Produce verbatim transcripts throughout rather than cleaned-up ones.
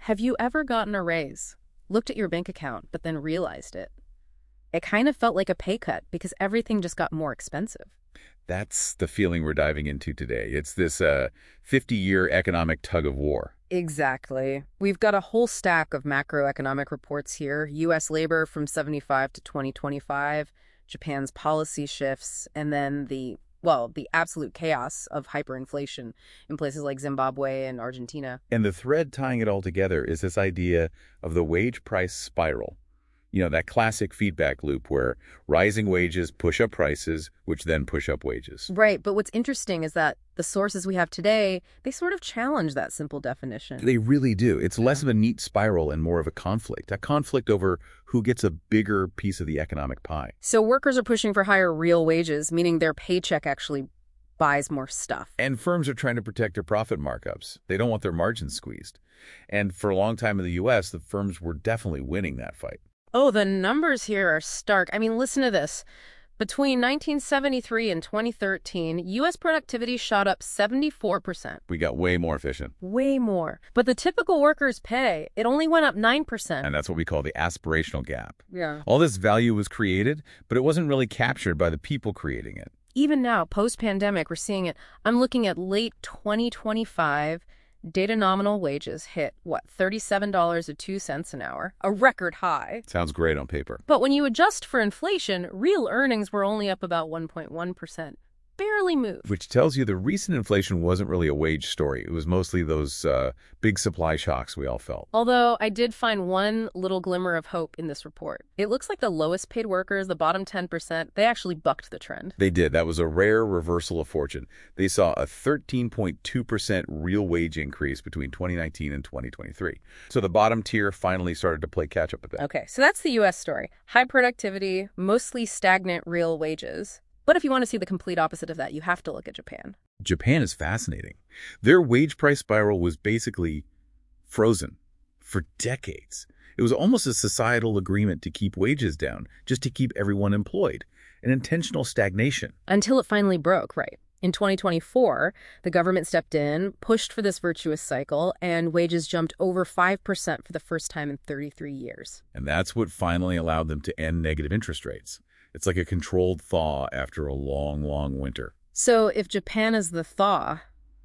Have you ever gotten a raise, looked at your bank account, but then realized it? It kind of felt like a pay cut because everything just got more expensive. That's the feeling we're diving into today. It's this uh, fifty-year economic tug of war. Exactly. We've got a whole stack of macroeconomic reports here. U S labor from seventy-five to twenty twenty-five, Japan's policy shifts, and then the, well, the absolute chaos of hyperinflation in places like Zimbabwe and Argentina. And the thread tying it all together is this idea of the wage price spiral. You know, that classic feedback loop where rising wages push up prices, which then push up wages. Right, but what's interesting is that the sources we have today, they sort of challenge that simple definition. They really do. It's less of a neat spiral and more of a conflict, a conflict over who gets a bigger piece of the economic pie. So workers are pushing for higher real wages, meaning their paycheck actually buys more stuff. And firms are trying to protect their profit markups. They don't want their margins squeezed. And for a long time in the U S, the firms were definitely winning that fight. Oh, the numbers here are stark. I mean, listen to this. Between nineteen seventy-three and twenty thirteen, U S productivity shot up seventy-four percent. We got way more efficient. Way more. But the typical worker's pay, it only went up nine percent. And that's what we call the aspirational gap. Yeah. All this value was created, but it wasn't really captured by the people creating it. Even now, post-pandemic, we're seeing it. I'm looking at late twenty twenty-five. Data nominal wages hit, what, thirty-seven dollars and two cents an hour, a record high. Sounds great on paper. But when you adjust for inflation, real earnings were only up about one point one percent. Barely moved. Which tells you the recent inflation wasn't really a wage story. It was mostly those uh, big supply shocks we all felt. Although I did find one little glimmer of hope in this report. It looks like the lowest paid workers, the bottom ten percent, they actually bucked the trend. They did. That was a rare reversal of fortune. They saw a thirteen point two percent real wage increase between twenty nineteen and twenty twenty-three. So the bottom tier finally started to play catch up a bit. Okay, so that's the U S story. High productivity, mostly stagnant real wages. But if you want to see the complete opposite of that, you have to look at Japan. Japan is fascinating. Their wage price spiral was basically frozen for decades. It was almost a societal agreement to keep wages down, just to keep everyone employed. An intentional stagnation. Until it finally broke, right? In twenty twenty-four, the government stepped in, pushed for this virtuous cycle, and wages jumped over five percent for the first time in thirty-three years. And that's what finally allowed them to end negative interest rates. It's like a controlled thaw after a long, long winter. So if Japan is the thaw,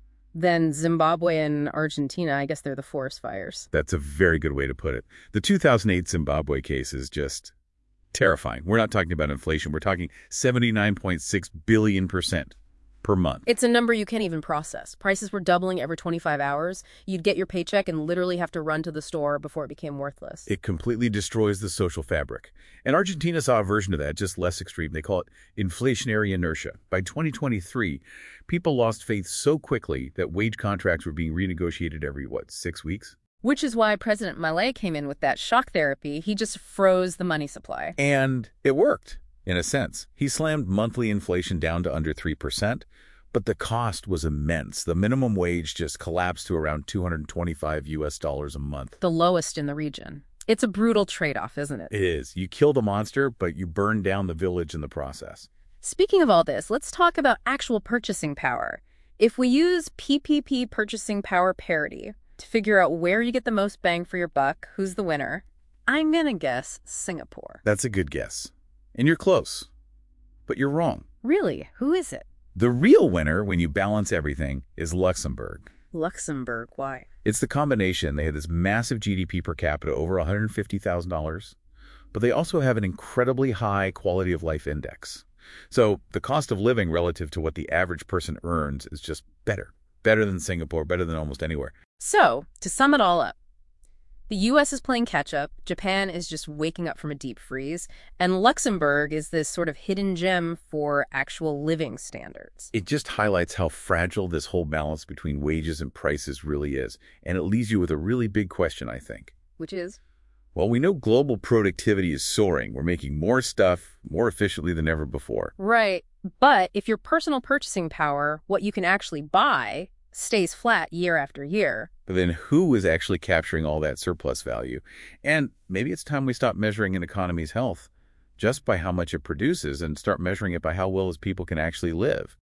then Zimbabwe and Argentina, I guess they're the forest fires. That's a very good way to put it. The two thousand eight Zimbabwe case is just terrifying. We're not talking about inflation. We're talking seventy-nine point six billion percent per month. It's a number you can't even process. Prices were doubling every twenty-five hours. You'd get your paycheck and literally have to run to the store before it became worthless. It completely destroys the social fabric. And Argentina saw a version of that, just less extreme. They call it inflationary inertia. By twenty twenty-three, people lost faith so quickly that wage contracts were being renegotiated every, what, six weeks? Which is why President Milei came in with that shock therapy. He just froze the money supply. And it worked. In a sense, he slammed monthly inflation down to under three percent, but the cost was immense. The minimum wage just collapsed to around two hundred twenty-five U S dollars a month. The lowest in the region. It's a brutal trade-off, isn't it? It is. You kill the monster, but you burn down the village in the process. Speaking of all this, let's talk about actual purchasing power. If we use P P P purchasing power parity to figure out where you get the most bang for your buck, who's the winner, I'm gonna guess Singapore. That's a good guess. And you're close. But you're wrong. Really? Who is it? The real winner, when you balance everything, is Luxembourg. Luxembourg, why? It's the combination. They have this massive G D P per capita, over one hundred fifty thousand dollars, but they also have an incredibly high quality of life index. So the cost of living relative to what the average person earns is just better. Better than Singapore, better than almost anywhere. So, to sum it all up, the U S is playing catch-up, Japan is just waking up from a deep freeze, and Luxembourg is this sort of hidden gem for actual living standards. It just highlights how fragile this whole balance between wages and prices really is, and it leaves you with a really big question, I think. Which is? Well, we know global productivity is soaring. We're making more stuff more efficiently than ever before. Right, but if your personal purchasing power, what you can actually buy, stays flat year after year. But then who is actually capturing all that surplus value? And maybe it's time we stop measuring an economy's health just by how much it produces and start measuring it by how well as people can actually live.